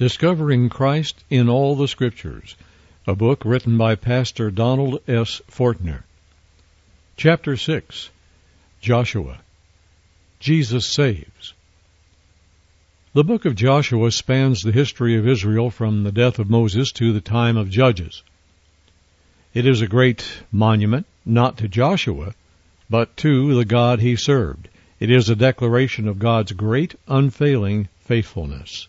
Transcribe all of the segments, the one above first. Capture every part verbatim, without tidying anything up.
Discovering Christ in All the Scriptures, a book written by Pastor Donald S. Fortner. Chapter six, Joshua. Jesus Saves. The book of Joshua spans the history of Israel from the death of Moses to the time of Judges. It is a great monument, not to Joshua, but to the God he served. It is a declaration of God's great, unfailing faithfulness.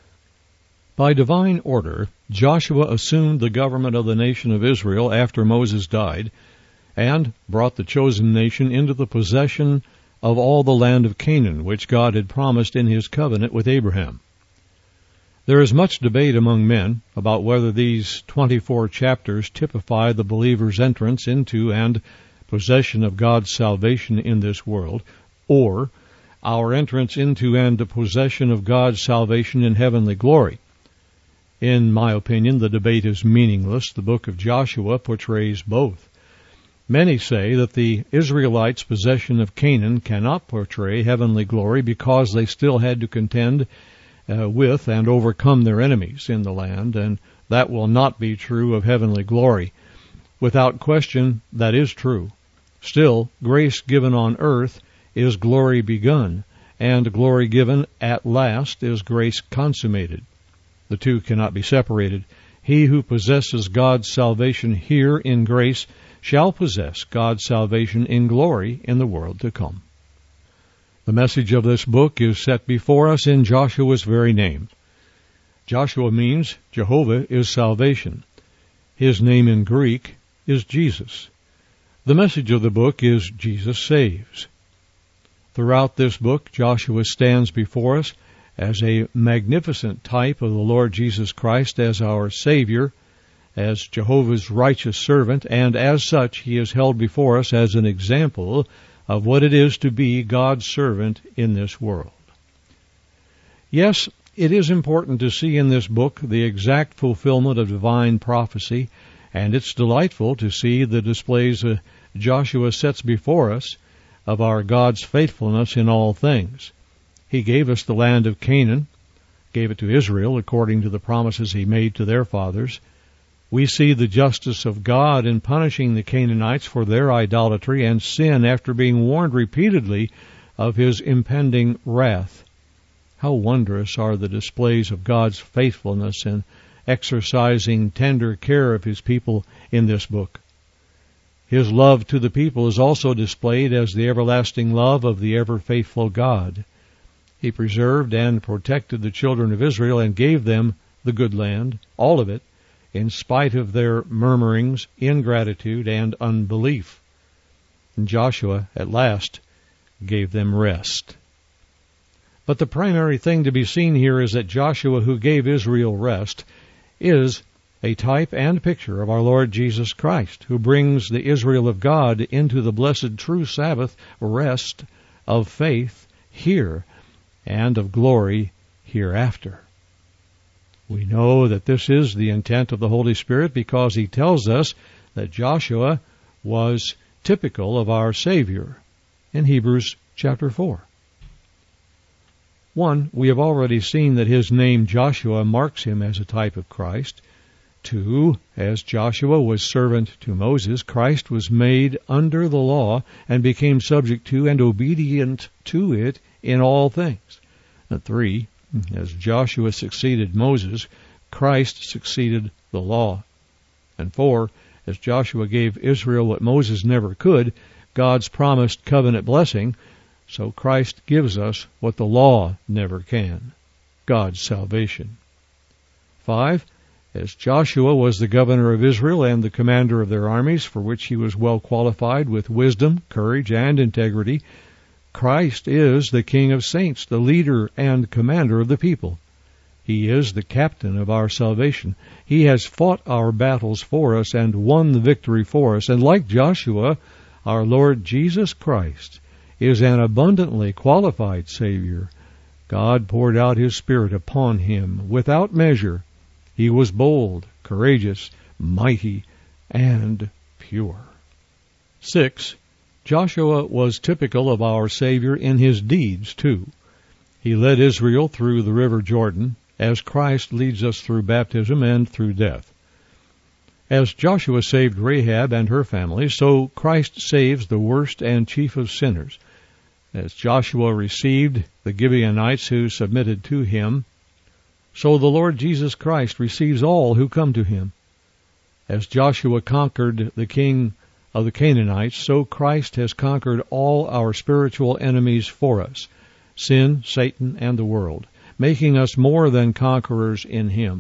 By divine order, Joshua assumed the government of the nation of Israel after Moses died, and brought the chosen nation into the possession of all the land of Canaan, which God had promised in his covenant with Abraham. There is much debate among men about whether these twenty-four chapters typify the believer's entrance into and possession of God's salvation in this world, or our entrance into and the possession of God's salvation in heavenly glory. In my opinion, the debate is meaningless. The book of Joshua portrays both. Many say that the Israelites' possession of Canaan cannot portray heavenly glory because they still had to contend uh, with and overcome their enemies in the land, and that will not be true of heavenly glory. Without question, that is true. Still, grace given on earth is glory begun, and glory given at last is grace consummated. The two cannot be separated. He who possesses God's salvation here in grace shall possess God's salvation in glory in the world to come. The message of this book is set before us in Joshua's very name. Joshua means Jehovah is salvation. His name in Greek is Jesus. The message of the book is Jesus saves. Throughout this book, Joshua stands before us as a magnificent type of the Lord Jesus Christ as our Savior, as Jehovah's righteous servant, and as such he is held before us as an example of what it is to be God's servant in this world. Yes, it is important to see in this book the exact fulfillment of divine prophecy, and it's delightful to see the displays uh, Joshua sets before us of our God's faithfulness in all things. He gave us the land of Canaan, gave it to Israel according to the promises he made to their fathers. We see the justice of God in punishing the Canaanites for their idolatry and sin after being warned repeatedly of his impending wrath. How wondrous are the displays of God's faithfulness in exercising tender care of his people in this book. His love to the people is also displayed as the everlasting love of the ever-faithful God. He preserved and protected the children of Israel and gave them the good land, all of it, in spite of their murmurings, ingratitude, and unbelief. And Joshua, at last, gave them rest. But the primary thing to be seen here is that Joshua, who gave Israel rest, is a type and picture of our Lord Jesus Christ, who brings the Israel of God into the blessed true Sabbath rest of faith here and of glory hereafter. We know that this is the intent of the Holy Spirit because he tells us that Joshua was typical of our Savior in Hebrews chapter four. One, we have already seen that his name Joshua marks him as a type of Christ. Two, as Joshua was servant to Moses, Christ was made under the law and became subject to and obedient to it in all things. And three, as Joshua succeeded Moses, Christ succeeded the law. And four, as Joshua gave Israel what Moses never could, God's promised covenant blessing, so Christ gives us what the law never can, God's salvation. Five, as Joshua was the governor of Israel and the commander of their armies, for which he was well qualified with wisdom, courage, and integrity, Christ is the King of saints, the leader and commander of the people. He is the captain of our salvation. He has fought our battles for us and won the victory for us. And like Joshua, our Lord Jesus Christ is an abundantly qualified Savior. God poured out his Spirit upon him without measure. He was bold, courageous, mighty, and pure. Six, Joshua was typical of our Savior in his deeds, too. He led Israel through the river Jordan, as Christ leads us through baptism and through death. As Joshua saved Rahab and her family, so Christ saves the worst and chief of sinners. As Joshua received the Gibeonites who submitted to him, so the Lord Jesus Christ receives all who come to him. As Joshua conquered the king of the Canaanites, so Christ has conquered all our spiritual enemies for us, sin, Satan, and the world, making us more than conquerors in him.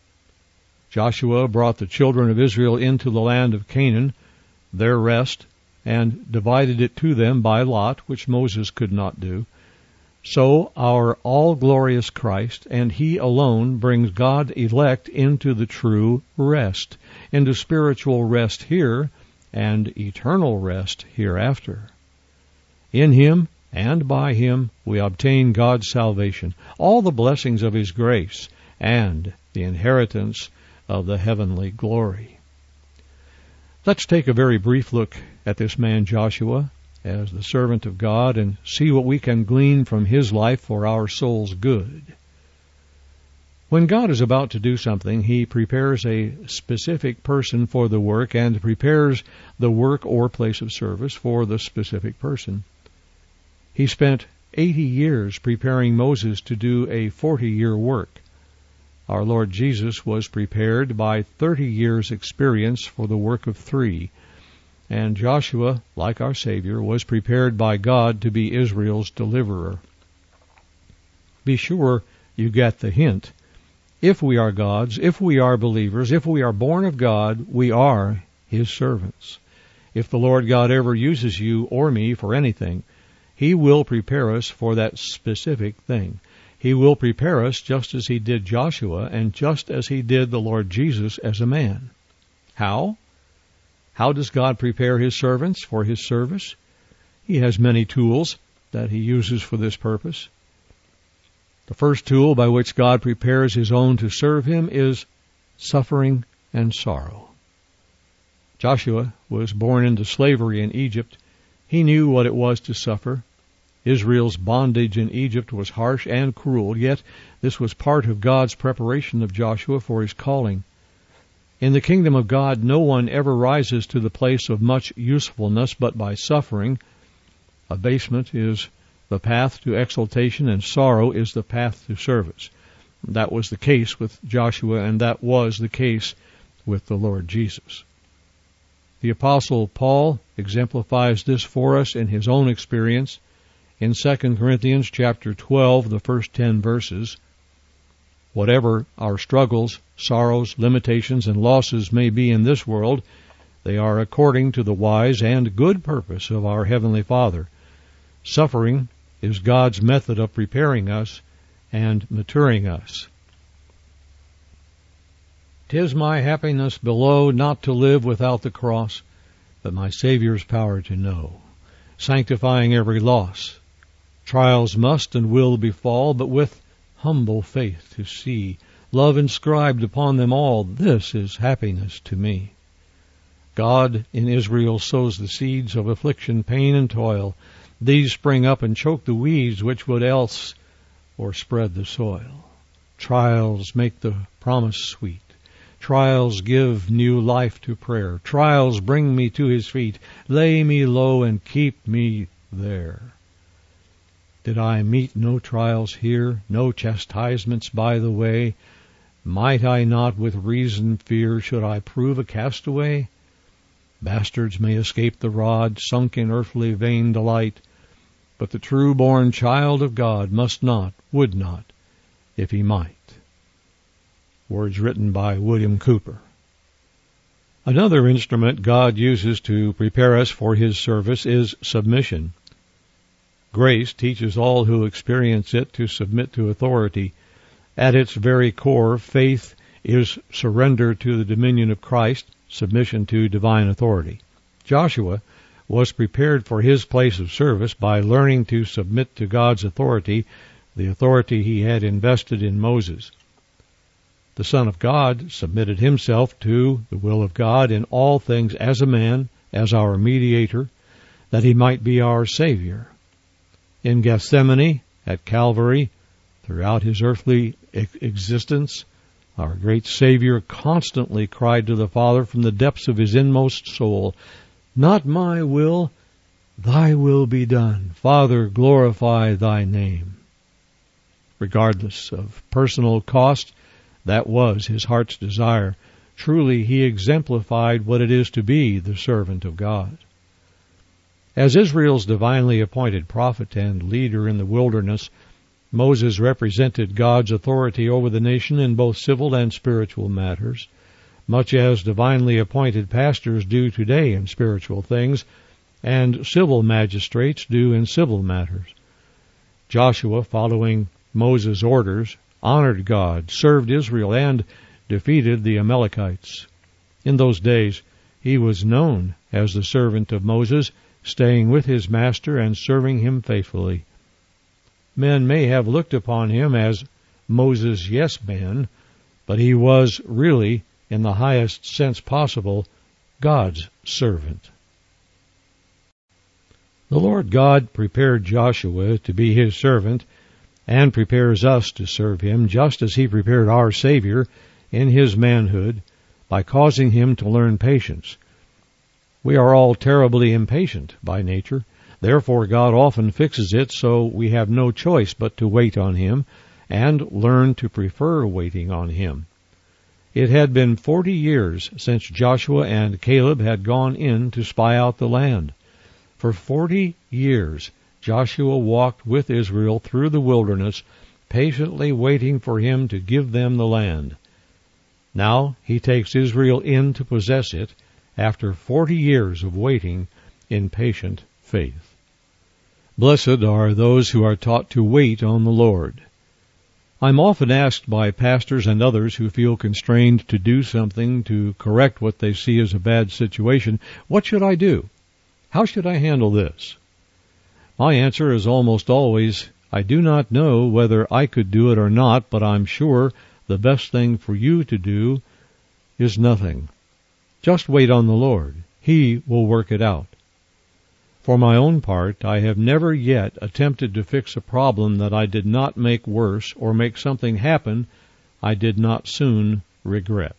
Joshua brought the children of Israel into the land of Canaan, their rest, and divided it to them by lot, which Moses could not do. So our all-glorious Christ, and he alone, brings God elect into the true rest, into spiritual rest here and eternal rest hereafter. In him and by him we obtain God's salvation, all the blessings of his grace, and the inheritance of the heavenly glory. Let's take a very brief look at this man Joshua as the servant of God and see what we can glean from his life for our soul's good. When God is about to do something, he prepares a specific person for the work and prepares the work or place of service for the specific person. He spent eighty years preparing Moses to do a forty-year work. Our Lord Jesus was prepared by thirty years' experience for the work of three, and Joshua, like our Savior, was prepared by God to be Israel's deliverer. Be sure you get the hint. If we are God's, if we are believers, if we are born of God, we are his servants. If the Lord God ever uses you or me for anything, he will prepare us for that specific thing. He will prepare us just as he did Joshua and just as he did the Lord Jesus as a man. How? How does God prepare his servants for his service? He has many tools that he uses for this purpose. The first tool by which God prepares his own to serve him is suffering and sorrow. Joshua was born into slavery in Egypt. He knew what it was to suffer. Israel's bondage in Egypt was harsh and cruel, yet this was part of God's preparation of Joshua for his calling. In the kingdom of God, no one ever rises to the place of much usefulness but by suffering. Abasement is the path to exaltation, and sorrow is the path to service. That was the case with Joshua, and that was the case with the Lord Jesus. The Apostle Paul exemplifies this for us in his own experience. In Second Corinthians chapter twelve, the first ten verses, whatever our struggles, sorrows, limitations, and losses may be in this world, they are according to the wise and good purpose of our Heavenly Father. Suffering is God's method of preparing us and maturing us. "'Tis my happiness below not to live without the cross, but my Savior's power to know, sanctifying every loss. Trials must and will befall, but with humble faith to see love inscribed upon them all. This is happiness to me. God in Israel sows the seeds of affliction, pain, and toil. These spring up and choke the weeds which would else o'erspread the soil. Trials make the promise sweet. Trials give new life to prayer. Trials bring me to his feet. Lay me low and keep me there. Did I meet no trials here, no chastisements by the way? Might I not with reason fear, should I prove a castaway? Bastards may escape the rod, sunk in earthly vain delight, but the true-born child of God must not, would not, if he might." Words written by William Cooper. Another instrument God uses to prepare us for his service is submission. Grace teaches all who experience it to submit to authority. At its very core, faith is surrender to the dominion of Christ, submission to divine authority. Joshua was prepared for his place of service by learning to submit to God's authority, the authority he had invested in Moses. The Son of God submitted himself to the will of God in all things as a man, as our mediator, that he might be our Savior. In Gethsemane, at Calvary, throughout his earthly existence, our great Savior constantly cried to the Father from the depths of his inmost soul, "Not my will, thy will be done. Father, glorify thy name." Regardless of personal cost, that was his heart's desire. Truly, he exemplified what it is to be the servant of God. As Israel's divinely appointed prophet and leader in the wilderness, Moses represented God's authority over the nation in both civil and spiritual matters, much as divinely appointed pastors do today in spiritual things, and civil magistrates do in civil matters. Joshua, following Moses' orders, honored God, served Israel, and defeated the Amalekites. In those days, he was known as the servant of Moses, staying with his master and serving him faithfully. Men may have looked upon him as Moses' yes-man, but he was really, in the highest sense possible, God's servant. The Lord God prepared Joshua to be his servant and prepares us to serve him, just as he prepared our Savior in his manhood by causing him to learn patience. We are all terribly impatient by nature. Therefore, God often fixes it so we have no choice but to wait on him and learn to prefer waiting on him. It had been forty years since Joshua and Caleb had gone in to spy out the land. For forty years, Joshua walked with Israel through the wilderness, patiently waiting for him to give them the land. Now he takes Israel in to possess it after forty years of waiting in patient faith. Blessed are those who are taught to wait on the Lord. I'm often asked by pastors and others who feel constrained to do something to correct what they see as a bad situation, what should I do? How should I handle this? My answer is almost always, I do not know whether I could do it or not, but I'm sure the best thing for you to do is nothing. Just wait on the Lord. He will work it out. For my own part, I have never yet attempted to fix a problem that I did not make worse or make something happen I did not soon regret.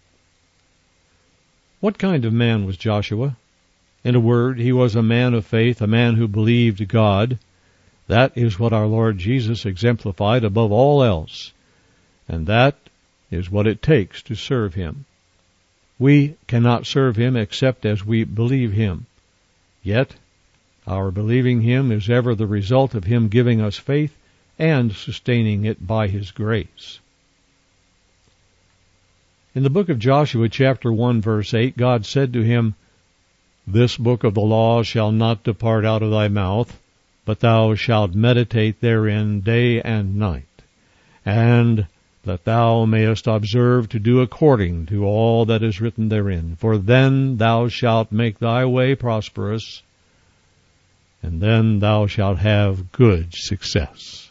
What kind of man was Joshua? In a word, he was a man of faith, a man who believed God. That is what our Lord Jesus exemplified above all else, and that is what it takes to serve him. We cannot serve him except as we believe him. Yet, our believing him is ever the result of him giving us faith and sustaining it by his grace. In the book of Joshua, chapter one, verse eight, God said to him, "This book of the law shall not depart out of thy mouth, but thou shalt meditate therein day and night, and that thou mayest observe to do according to all that is written therein. For then thou shalt make thy way prosperous, and then thou shalt have good success."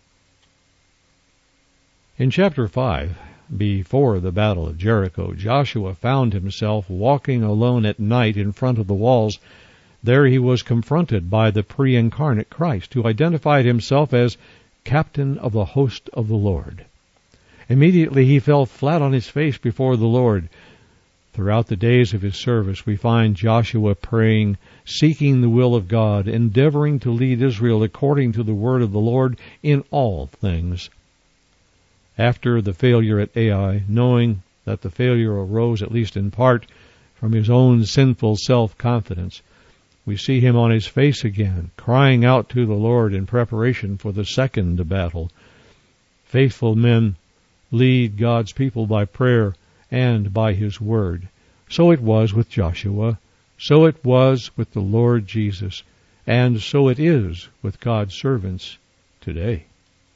In chapter five, before the battle of Jericho, Joshua found himself walking alone at night in front of the walls. There he was confronted by the pre-incarnate Christ, who identified himself as captain of the host of the Lord. Immediately he fell flat on his face before the Lord. Throughout the days of his service, we find Joshua praying, seeking the will of God, endeavoring to lead Israel according to the word of the Lord in all things. After the failure at Ai, knowing that the failure arose at least in part from his own sinful self-confidence, we see him on his face again, crying out to the Lord in preparation for the second battle. Faithful men lead God's people by prayer and by his word. So it was with Joshua, so it was with the Lord Jesus, and so it is with God's servants today.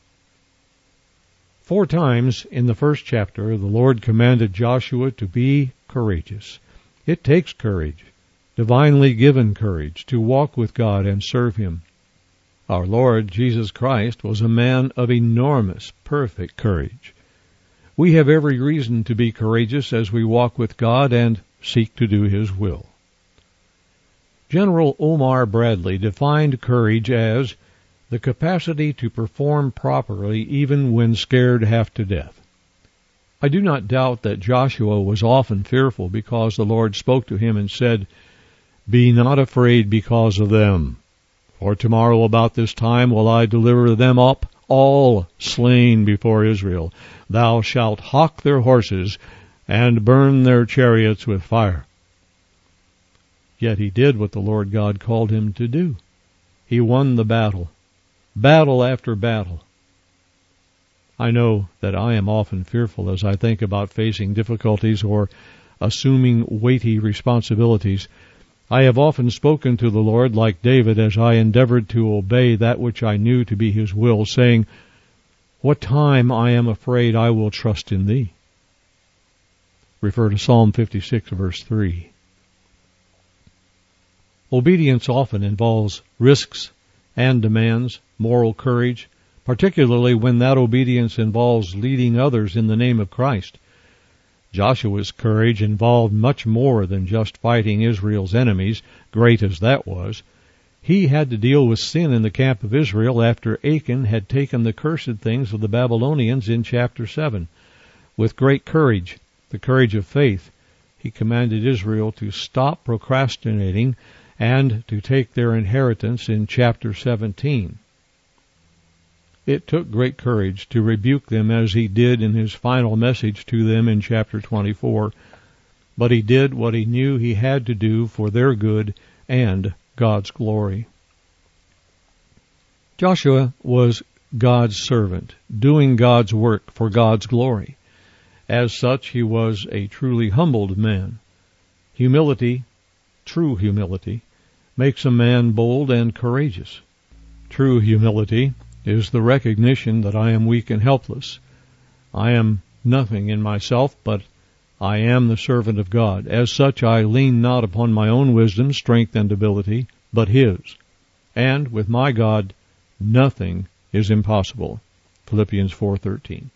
Four times in the first chapter, the Lord commanded Joshua to be courageous. It takes courage, divinely given courage, to walk with God and serve him. Our Lord Jesus Christ was a man of enormous, perfect courage. We have every reason to be courageous as we walk with God and seek to do his will. General Omar Bradley defined courage as the capacity to perform properly even when scared half to death. I do not doubt that Joshua was often fearful because the Lord spoke to him and said, "Be not afraid because of them, for tomorrow about this time will I deliver them up all slain before Israel. Thou shalt hock their horses and burn their chariots with fire." Yet he did what the Lord God called him to do. He won the battle, battle after battle. I know that I am often fearful as I think about facing difficulties or assuming weighty responsibilities. I have often spoken to the Lord like David as I endeavored to obey that which I knew to be his will, saying, "What time I am afraid I will trust in thee." Refer to Psalm fifty-six, verse three. Obedience often involves risks and demands moral courage, particularly when that obedience involves leading others in the name of Christ. Joshua's courage involved much more than just fighting Israel's enemies, great as that was. He had to deal with sin in the camp of Israel after Achan had taken the cursed things of the Babylonians in chapter seven. With great courage, the courage of faith, he commanded Israel to stop procrastinating and to take their inheritance in chapter seventeen. It took great courage to rebuke them as he did in his final message to them in chapter twenty-four, but he did what he knew he had to do for their good and God's glory. Joshua was God's servant, doing God's work for God's glory. As such, he was a truly humbled man. Humility, true humility, makes a man bold and courageous. True humility is the recognition that I am weak and helpless. I am nothing in myself, but I am the servant of God. As such, I lean not upon my own wisdom, strength, and ability, but His. And with my God, nothing is impossible. Philippians four thirteen.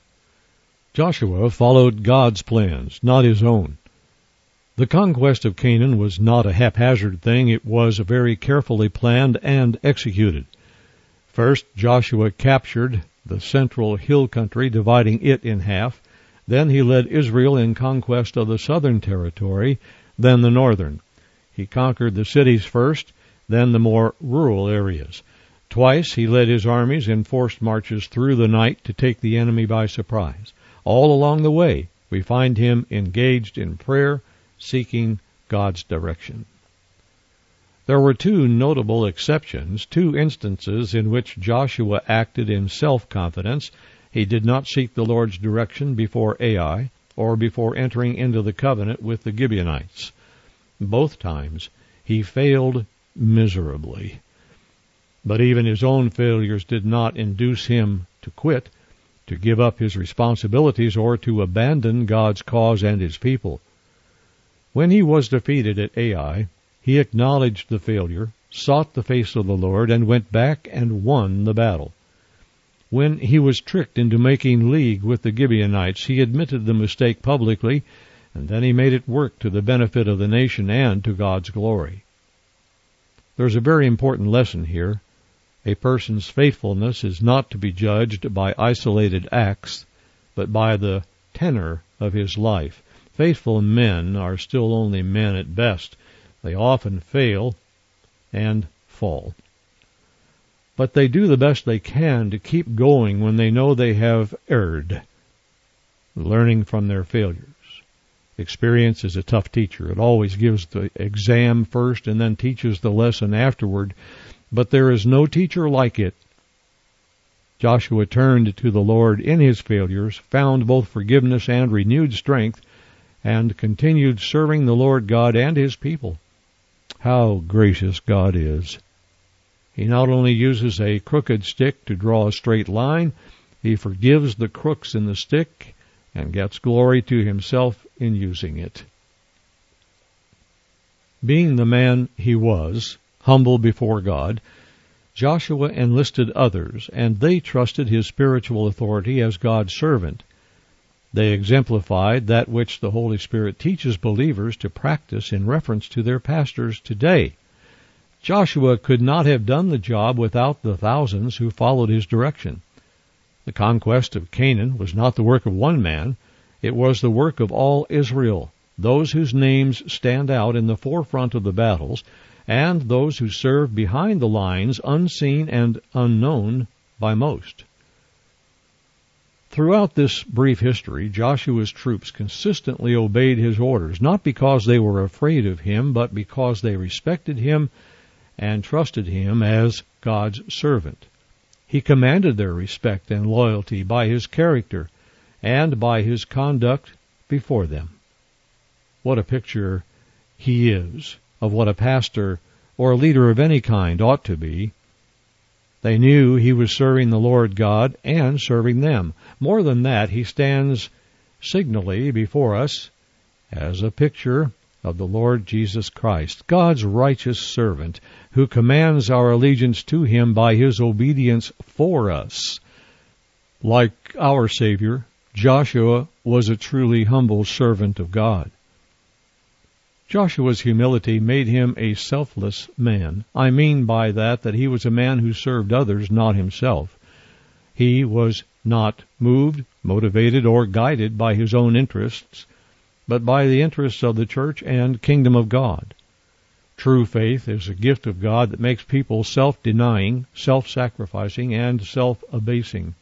Joshua followed God's plans, not his own. The conquest of Canaan was not a haphazard thing. It was very carefully planned and executed. First, Joshua captured the central hill country, dividing it in half. Then he led Israel in conquest of the southern territory, then the northern. He conquered the cities first, then the more rural areas. Twice he led his armies in forced marches through the night to take the enemy by surprise. All along the way, we find him engaged in prayer, seeking God's direction. There were two notable exceptions, two instances in which Joshua acted in self-confidence. He did not seek the Lord's direction before Ai, or before entering into the covenant with the Gibeonites. Both times he failed miserably. But even his own failures did not induce him to quit, to give up his responsibilities, or to abandon God's cause and his people. When he was defeated at Ai, he acknowledged the failure, sought the face of the Lord, and went back and won the battle. When he was tricked into making league with the Gibeonites, he admitted the mistake publicly, and then he made it work to the benefit of the nation and to God's glory. There's a very important lesson here. A person's faithfulness is not to be judged by isolated acts, but by the tenor of his life. Faithful men are still only men at best. They often fail and fall. But they do the best they can to keep going when they know they have erred, learning from their failures. Experience is a tough teacher. It always gives the exam first and then teaches the lesson afterward, but there is no teacher like it. Joshua turned to the Lord in his failures, found both forgiveness and renewed strength, and continued serving the Lord God and his people. How gracious God is. He not only uses a crooked stick to draw a straight line, he forgives the crooks in the stick and gets glory to himself in using it. Being the man he was, humble before God, Joshua enlisted others, and they trusted his spiritual authority as God's servant. They exemplified that which the Holy Spirit teaches believers to practice in reference to their pastors today. Joshua could not have done the job without the thousands who followed his direction. The conquest of Canaan was not the work of one man. It was the work of all Israel, those whose names stand out in the forefront of the battles, and those who served behind the lines unseen and unknown by most. Throughout this brief history, Joshua's troops consistently obeyed his orders, not because they were afraid of him, but because they respected him and trusted him as God's servant. He commanded their respect and loyalty by his character and by his conduct before them. What a picture he is of what a pastor or a leader of any kind ought to be. They knew he was serving the Lord God and serving them. More than that, he stands signally before us as a picture of the Lord Jesus Christ, God's righteous servant, who commands our allegiance to him by his obedience for us. Like our Savior, Joshua was a truly humble servant of God. Joshua's humility made him a selfless man. I mean by that that he was a man who served others, not himself. He was not moved, motivated, or guided by his own interests, but by the interests of the church and kingdom of God. True faith is a gift of God that makes people self-denying, self-sacrificing, and self-abasing.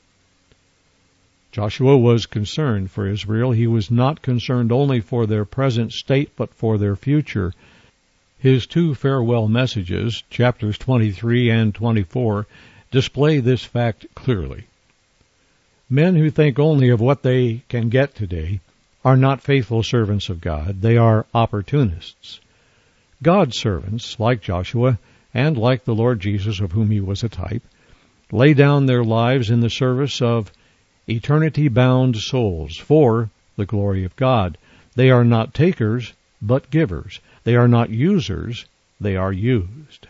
Joshua was concerned for Israel. He was not concerned only for their present state, but for their future. His two farewell messages, chapters twenty-three and twenty-four, display this fact clearly. Men who think only of what they can get today are not faithful servants of God. They are opportunists. God's servants, like Joshua, and like the Lord Jesus, of whom he was a type, lay down their lives in the service of eternity-bound souls for the glory of God. They are not takers, but givers. They are not users, they are used.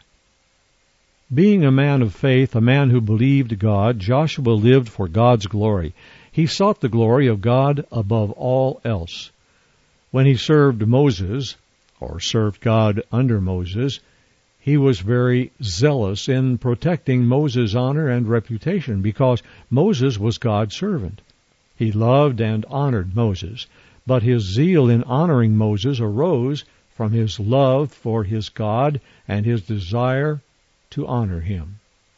Being a man of faith, a man who believed God, Joshua lived for God's glory. He sought the glory of God above all else. When he served Moses, or served God under Moses, he was very zealous in protecting Moses' honor and reputation because Moses was God's servant. He loved and honored Moses, but his zeal in honoring Moses arose from his love for his God and his desire to honor him.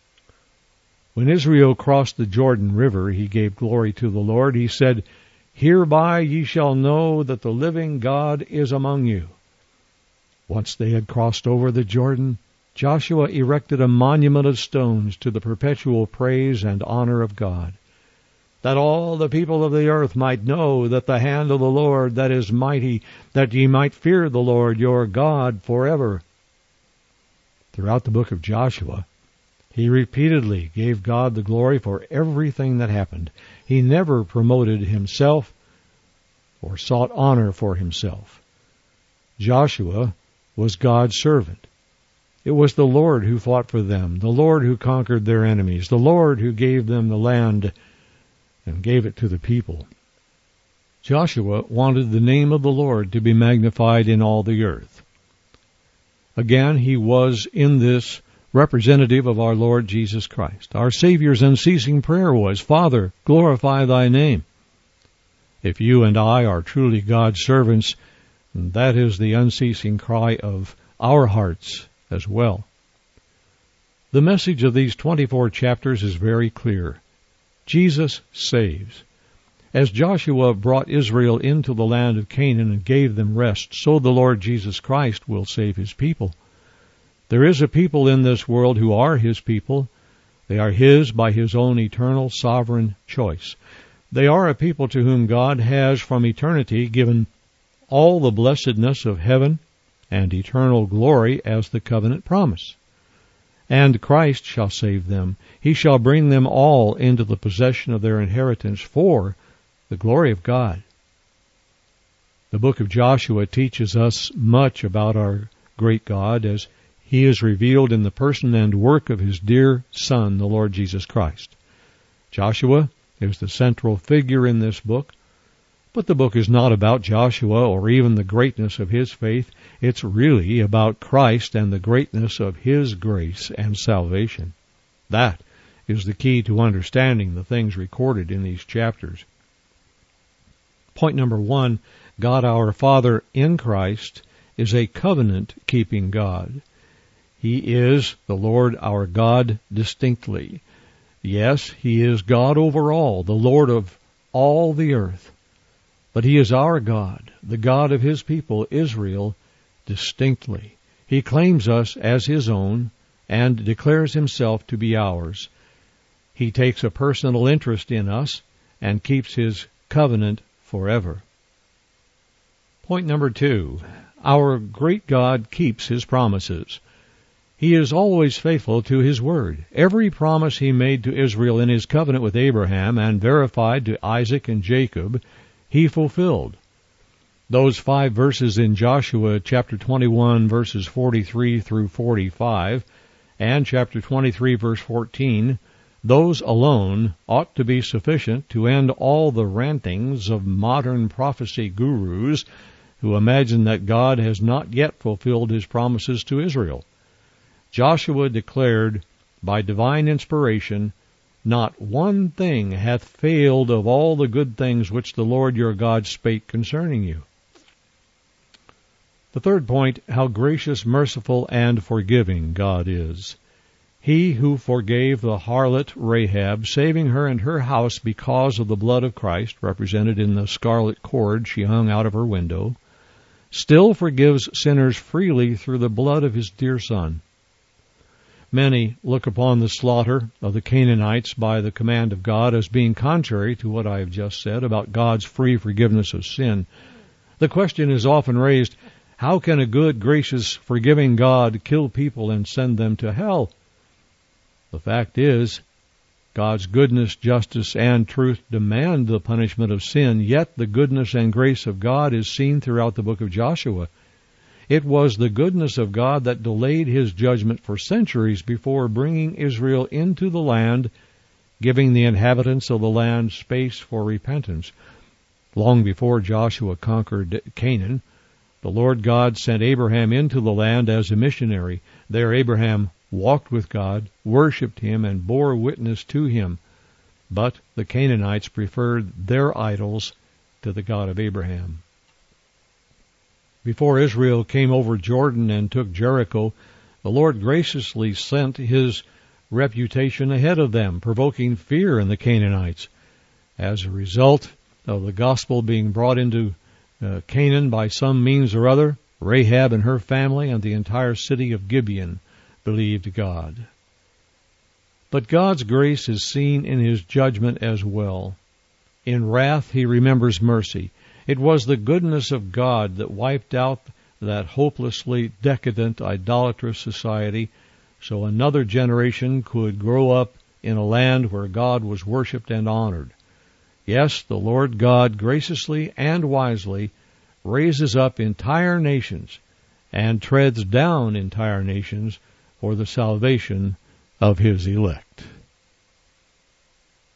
When Israel crossed the Jordan River, he gave glory to the Lord. He said, "Hereby ye shall know that the living God is among you." Once they had crossed over the Jordan, Joshua erected a monument of stones to the perpetual praise and honor of God, that all the people of the earth might know that the hand of the Lord that is mighty, that ye might fear the Lord your God forever. Throughout the book of Joshua, he repeatedly gave God the glory for everything that happened. He never promoted himself or sought honor for himself. Joshua was God's servant. It was the Lord who fought for them, the Lord who conquered their enemies, the Lord who gave them the land and gave it to the people. Joshua wanted the name of the Lord to be magnified in all the earth. Again, he was in this representative of our Lord Jesus Christ. Our Savior's unceasing prayer was, "Father, glorify thy name." If you and I are truly God's servants, that is the unceasing cry of our hearts as well. The message of these twenty-four chapters is very clear. Jesus saves. As Joshua brought Israel into the land of Canaan and gave them rest, so the Lord Jesus Christ will save his people. There is a people in this world who are his people. They are his by his own eternal sovereign choice. They are a people to whom God has from eternity given all the blessedness of heaven and eternal glory as the covenant promise. And Christ shall save them. He shall bring them all into the possession of their inheritance for the glory of God. The book of Joshua teaches us much about our great God as he is revealed in the person and work of his dear Son, the Lord Jesus Christ. Joshua is the central figure in this book. But the book is not about Joshua or even the greatness of his faith. It's really about Christ and the greatness of his grace and salvation. That is the key to understanding the things recorded in these chapters. Point number one, God our Father in Christ is a covenant-keeping God. He is the Lord our God distinctly. Yes, he is God over all, the Lord of all the earth. But he is our God, the God of his people, Israel, distinctly. He claims us as his own and declares himself to be ours. He takes a personal interest in us and keeps his covenant forever. Point number two, our great God keeps his promises. He is always faithful to his word. Every promise he made to Israel in his covenant with Abraham and verified to Isaac and Jacob, he fulfilled. Those five verses in Joshua chapter twenty-one, verses forty-three through forty-five, and chapter twenty-three, verse fourteen, those alone ought to be sufficient to end all the rantings of modern prophecy gurus who imagine that God has not yet fulfilled his promises to Israel. Joshua declared by divine inspiration, "Not one thing hath failed of all the good things which the Lord your God spake concerning you." The third point, how gracious, merciful, and forgiving God is. He who forgave the harlot Rahab, saving her and her house because of the blood of Christ, represented in the scarlet cord she hung out of her window, still forgives sinners freely through the blood of his dear Son. Many look upon the slaughter of the Canaanites by the command of God as being contrary to what I have just said about God's free forgiveness of sin. The question is often raised, how can a good, gracious, forgiving God kill people and send them to hell? The fact is, God's goodness, justice, and truth demand the punishment of sin, yet the goodness and grace of God is seen throughout the book of Joshua. It was the goodness of God that delayed his judgment for centuries before bringing Israel into the land, giving the inhabitants of the land space for repentance. Long before Joshua conquered Canaan, the Lord God sent Abraham into the land as a missionary. There Abraham walked with God, worshipped him, and bore witness to him. But the Canaanites preferred their idols to the God of Abraham. Before Israel came over Jordan and took Jericho, the Lord graciously sent his reputation ahead of them, provoking fear in the Canaanites. As a result of the gospel being brought into uh, Canaan by some means or other, Rahab and her family and the entire city of Gibeon believed God. But God's grace is seen in his judgment as well. In wrath he remembers mercy. It was the goodness of God that wiped out that hopelessly decadent, idolatrous society so another generation could grow up in a land where God was worshipped and honored. Yes, the Lord God graciously and wisely raises up entire nations and treads down entire nations for the salvation of his elect.